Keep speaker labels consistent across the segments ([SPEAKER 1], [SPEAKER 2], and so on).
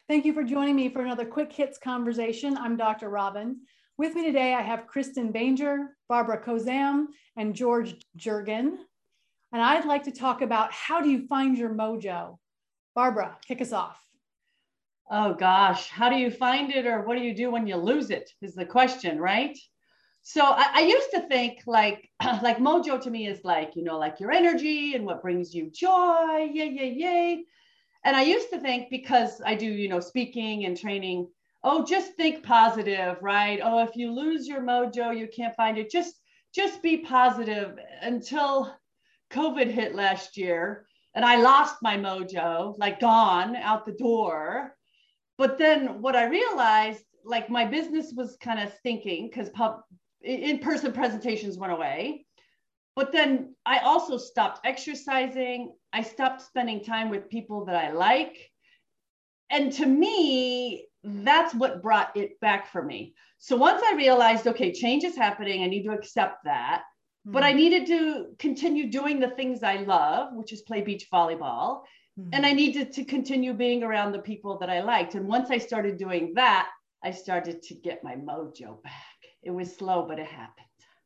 [SPEAKER 1] Thank you for joining me for another Quick Hits conversation. I'm Dr. Robin. With me today, I have Kristen Banger, Barbara Kozam, and George Juergen. And I'd like to talk about how do you find your mojo? Barbara, kick us off.
[SPEAKER 2] Oh gosh, how do you find it, or what do you do when you lose it is the question, right? So I used to think like mojo to me is like, like your energy and what brings you joy, yay, yay, yay. And I used to think, because I do, speaking and training, oh, just think positive, right? Oh, if you lose your mojo, you can't find it. Just be positive, until COVID hit last year and I lost my mojo, like gone out the door. But then what I realized, like my business was kind of stinking because in-person presentations went away. But then I also stopped exercising. I stopped spending time with people that I like. And to me, that's what brought it back for me. So once I realized, okay, change is happening, I need to accept that. But I needed to continue doing the things I love, which is play beach volleyball. And I needed to continue being around the people that I liked. And once I started doing that, I started to get my mojo back. It was slow, but it happened.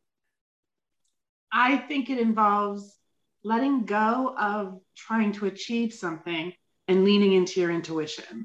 [SPEAKER 3] I think it involves letting go of trying to achieve something and leaning into your intuition.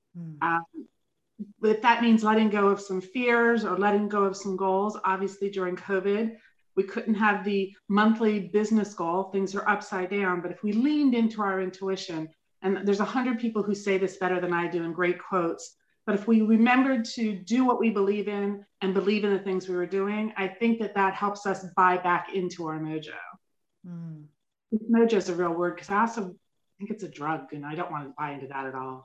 [SPEAKER 3] If that means letting go of some fears or letting go of some goals, obviously during COVID, we couldn't have the monthly business goal. Things are upside down. But if we leaned into our intuition, and there's 100 people who say this better than I do in great quotes, but if we remembered to do what we believe in and believe in the things we were doing, I think that helps us buy back into our mojo. Mojo is a real word, because I also think it's a drug, and I don't want to buy into that at all.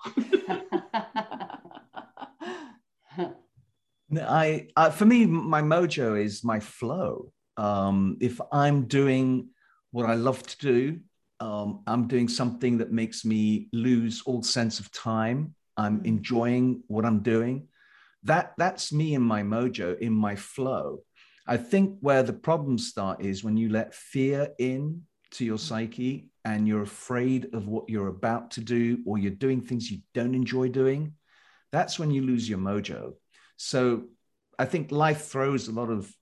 [SPEAKER 4] For me, my mojo is my flow. If I'm doing what I love to do, I'm doing something that makes me lose all sense of time. I'm enjoying what I'm doing. That's me in my mojo, in my flow. I think where the problems start is when you let fear in to your psyche and you're afraid of what you're about to do, or you're doing things you don't enjoy doing. That's when you lose your mojo. So I think life throws a lot of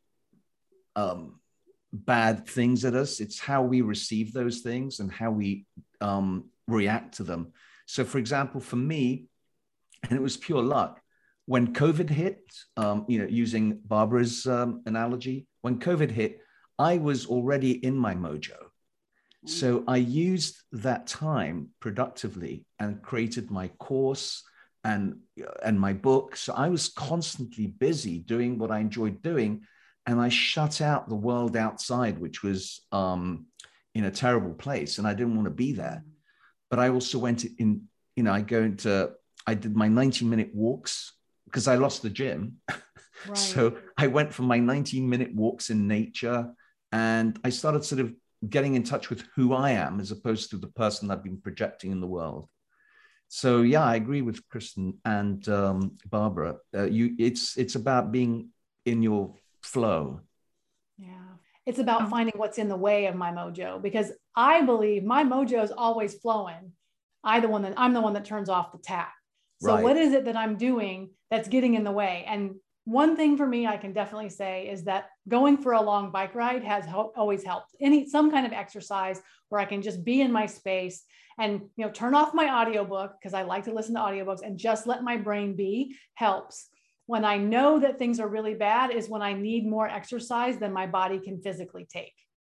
[SPEAKER 4] bad things at us. It's how we receive those things and how we react to them. So for example, for me, and it was pure luck, when COVID hit, using Barbara's analogy, when COVID hit, I was already in my mojo. So I used that time productively and created my course and my book. So I was constantly busy doing what I enjoyed doing. And I shut out the world outside, which was in a terrible place. And I didn't want to be there. But I also went in, I did my 90-minute walks because I lost the gym. Right. So I went for my 19-minute walks in nature, and I started sort of getting in touch with who I am as opposed to the person I've been projecting in the world. So yeah, I agree with Kristen and Barbara. It's about being in your flow.
[SPEAKER 1] Yeah. It's about finding what's in the way of my mojo, because I believe my mojo is always flowing. I'm the one that turns off the tap. So right. What is it that I'm doing that's getting in the way? And one thing for me, I can definitely say is that going for a long bike ride has always helped. Some kind of exercise where I can just be in my space and, turn off my audiobook, because I like to listen to audiobooks, and just let my brain be helps. When I know that things are really bad is when I need more exercise than my body can physically take.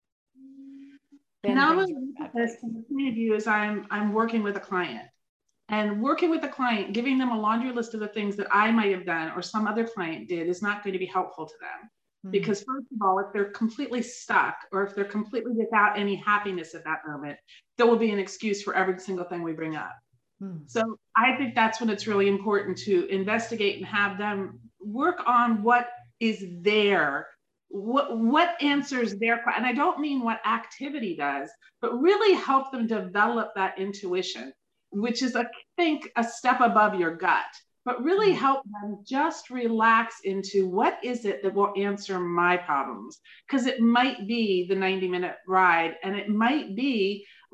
[SPEAKER 3] And I was this from the point of view is I'm working with a client, and working with a client, giving them a laundry list of the things that I might have done or some other client did is not going to be helpful to them. Because first of all, if they're completely stuck, or if they're completely without any happiness at that moment, there will be an excuse for every single thing we bring up. So I think that's when it's really important to investigate and have them work on what is there, what answers their, and I don't mean what activity does, but really help them develop that intuition, which is, I think, a step above your gut, but really help them just relax into what is it that will answer my problems? Because it might be the 90-minute ride, and it might be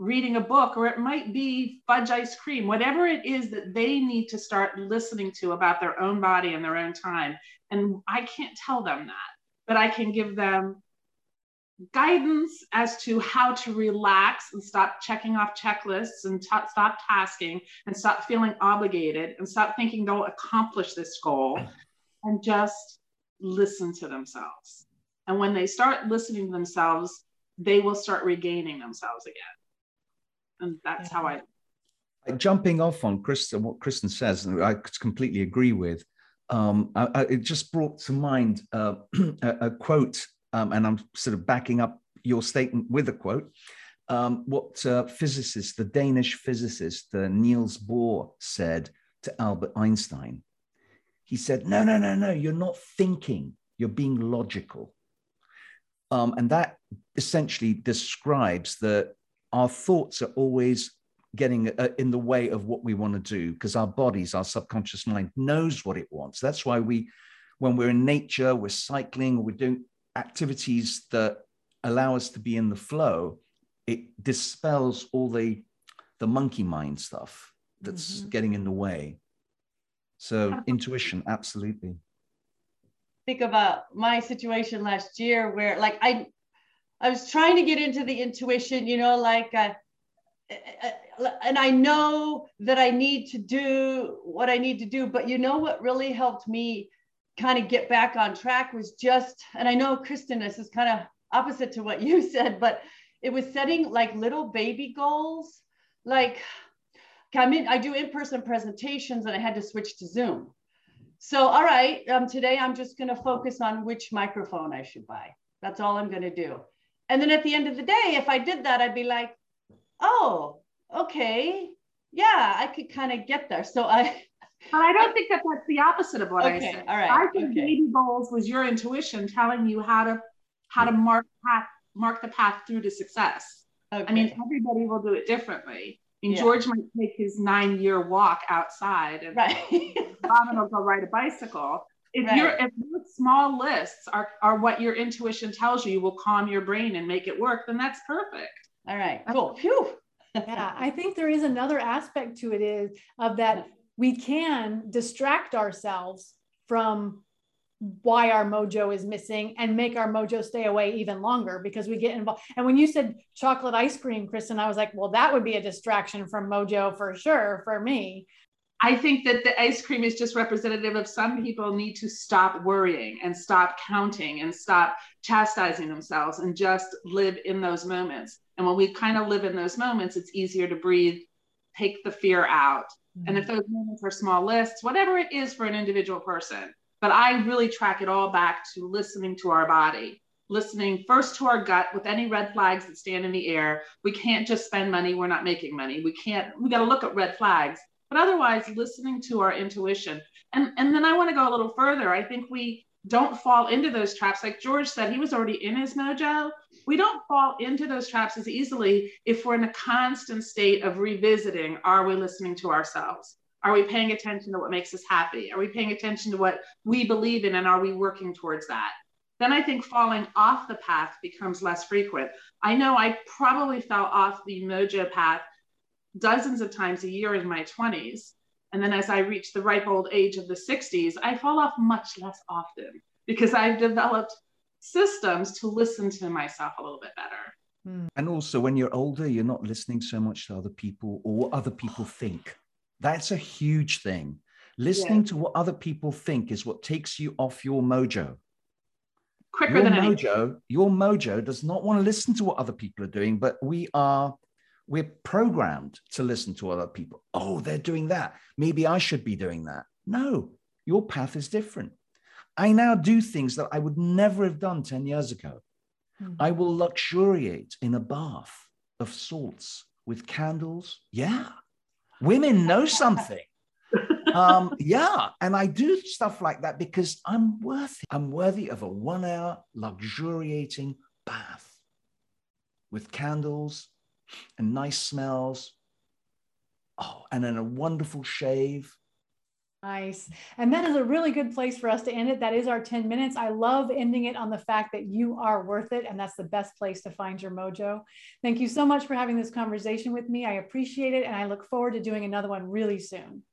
[SPEAKER 3] reading a book, or it might be fudge ice cream, whatever it is that they need to start listening to about their own body and their own time. And I can't tell them that, but I can give them guidance as to how to relax and stop checking off checklists and stop tasking and stop feeling obligated and stop thinking they'll accomplish this goal, and just listen to themselves. And when they start listening to themselves, they will start regaining themselves again. And that's how I.
[SPEAKER 4] Jumping off on Kristen, what Kristen says, and I completely agree with. It just brought to mind a quote, and I'm sort of backing up your statement with a quote. What physicist, the Danish physicist Niels Bohr, said to Albert Einstein. He said, no, you're not thinking, you're being logical. And that essentially describes that our thoughts are always getting in the way of what we want to do, because our bodies, our subconscious mind knows what it wants. That's why when we're in nature, we're cycling, or we're doing activities that allow us to be in the flow, it dispels all the monkey mind stuff that's getting in the way. So intuition, absolutely.
[SPEAKER 2] Think about my situation last year where like I was trying to get into the intuition, you know, like, and I know that I need to do what I need to do, but you know what really helped me kind of get back on track was just, and I know Kristen, this is kind of opposite to what you said, but it was setting like little baby goals. Like I do in-person presentations and I had to switch to Zoom. So, all right, today I'm just going to focus on which microphone I should buy. That's all I'm going to do. And then at the end of the day, if I did that, I'd be like, oh, okay, yeah, I could kind of get there. So But
[SPEAKER 3] I don't think that that's the opposite of what I said.
[SPEAKER 2] All right.
[SPEAKER 3] I think baby goals was your intuition telling you how to mark the path through to success. Okay. I mean, everybody will do it differently. I mean, George might take his 9-year walk outside, and Robin will go ride a bicycle. If your small lists are what your intuition tells you will calm your brain and make it work, then that's perfect.
[SPEAKER 2] All right, cool. Phew.
[SPEAKER 1] Yeah, I think there is another aspect to it is of that we can distract ourselves from why our mojo is missing and make our mojo stay away even longer because we get involved. And when you said chocolate ice cream, Kristen, I was like, well, that would be a distraction from mojo for sure for me.
[SPEAKER 3] I think that the ice cream is just representative of some people need to stop worrying and stop counting and stop chastising themselves and just live in those moments. And when we kind of live in those moments, it's easier to breathe, take the fear out. Mm-hmm. And if those moments are small lists, whatever it is for an individual person, but I really track it all back to listening to our body, listening first to our gut with any red flags that stand in the air. We can't just spend money. We're not making money. We got to look at red flags, but otherwise listening to our intuition. And then I want to go a little further. I think we don't fall into those traps. Like George said, he was already in his mojo. We don't fall into those traps as easily if we're in a constant state of revisiting, are we listening to ourselves? Are we paying attention to what makes us happy? Are we paying attention to what we believe in, and are we working towards that? Then I think falling off the path becomes less frequent. I know I probably fell off the mojo path dozens of times a year in my 20s. And then as I reach the ripe old age of the 60s, I fall off much less often because I've developed systems to listen to myself a little bit better.
[SPEAKER 4] And also when you're older, you're not listening so much to other people or what other people think. That's a huge thing. Listening to what other people think is what takes you off your mojo.
[SPEAKER 3] Quicker than anything.
[SPEAKER 4] Your mojo does not want to listen to what other people are doing, but we're programmed to listen to other people. Oh, they're doing that. Maybe I should be doing that. No, your path is different. I now do things that I would never have done 10 years ago. Mm-hmm. I will luxuriate in a bath of salts with candles. Yeah. Women know something. And I do stuff like that because I'm worthy of a 1-hour luxuriating bath with candles and nice smells. Oh, and then a wonderful shave.
[SPEAKER 1] Nice. And that is a really good place for us to end it. That is our 10 minutes. I love ending it on the fact that you are worth it. And that's the best place to find your mojo. Thank you so much for having this conversation with me. I appreciate it. And I look forward to doing another one really soon.